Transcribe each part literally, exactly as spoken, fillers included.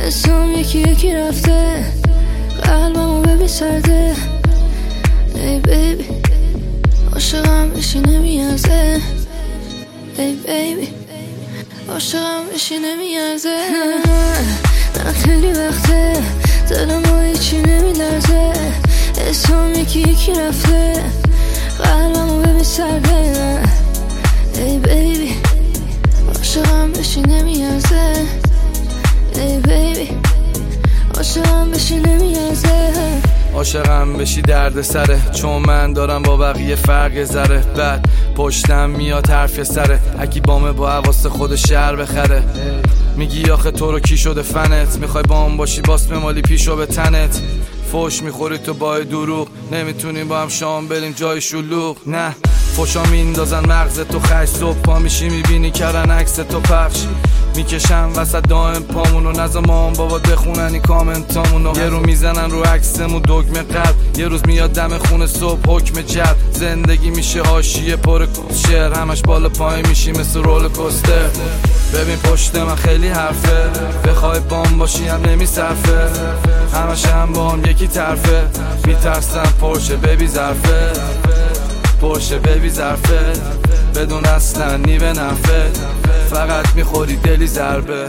اسم یکی یکی رفته، قلبمو ببین سرده. ای بیبی عاشقم بشی نمیارزه، ای بیبی عاشقم بشی نمیارزه. من خیلی وقته دلم با هیچی نمیلرزه، اسم یکی یکی رفته، قلبمو ببین سرده. ای بیبی عاشقم بشی نمیارزه، ای بیبی عاشقم بشی نمیارزه. عاشقم بشی درد سره، چون من دارم با بقیه فرق ذره. بعد پشتم میاد حرف سره، اکی بامه با حواس خود شهر بخره. میگی آخه تو رو کی شده فنت، میخوای بام باشی باس ممالی پیشو به تنت. فوش میخوری تو با دروغ، نمیتونیم با هم شام بریم جای شلوغ. نه فوشا میندازن مغز تو خش، صبح پا میشی میبینی کردن عکس تو پخش. میکشم وسط دائم پامونو، نزا مام بابا بخونن این کامنتامونو. یه رو میزنن رو عکسمون دگمه قلب، یه روز میاد دم خونه صبح حکم جب. زندگی میشه حاشیه پر شعر، همش بالا پای میشی مثل رول کوستر. ببین پشت من خیلی حرفه، بخوای بام باشی هم نمیصرفه. همش هم با هم یکی طرفه، میترسم پرشه ببی ظرفه، پرشه ببی ظرفه. بدون اصلا نیوه نفه، فقط میخوری دلی ضربه.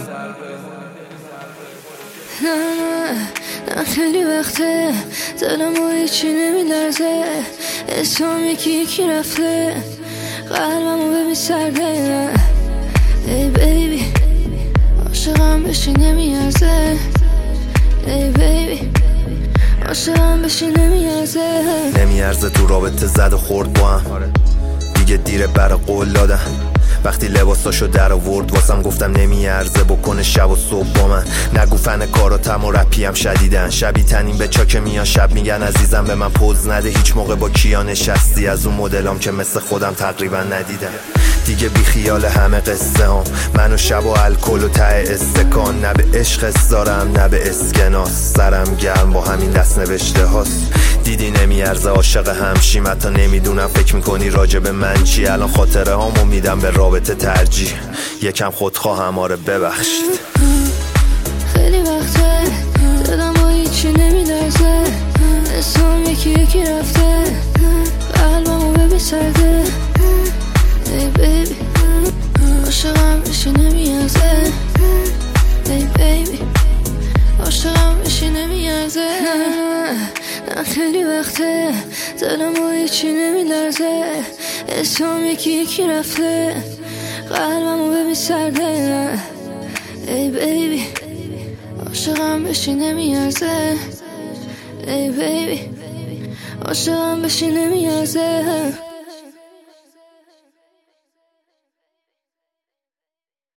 نه نه خیلی وقته دلم با هیچی نمیلرزه، اسم یکی یکی رفته، قلبمو ببین سرده. ای بیبی عاشقم بشی نمیارزه، ای بیبی عاشقم بشی نمیارزه. نمیارزه تو رابطه زد و خورد با هم، دیگه دیره برا قول دادن. وقتی لباساشو در آورد واسم گفتم نمیارزه بکنه شب و صبح با من. نگو فن کاراتم و رپی هم شدیدن، شبی تنین به چاک میان شب میگن عزیزم به من پوز نده. هیچ موقع با کیا نشستی؟ از اون مدلام که مثل خودم تقریبا ندیدم. دیگه بی خیال همه قصه هم، من و شب و الکل و ته استکان. نه به عشق دارم نه به اسکناس، سرم گرم با همین دست نوشته هاست. دیدی نمیارزه عاشق همشیم، حتی نمیدونم فکر میکنی راجع به من چی. الان خاطره هامو میدم به رابطه ترجیح، یکم خودخواهم آره ببخشید. خیلی وقته دلم با هیچی نمیلرزه، اسم یکی یکی رفته، قلبمو ببین سرده. ای بیبی عاشقم بشی نمیارزه، ای بیبی عاشقم بشی نمیارزه. نه خیلی وقته دلم با هیچی نمیلرزه، اسم یکی یکی رفته، قلبمو ببین سرده. ای بیبی عاشقم بشی نمیارزه، ای بیبی عاشقم بشی نمیارزه.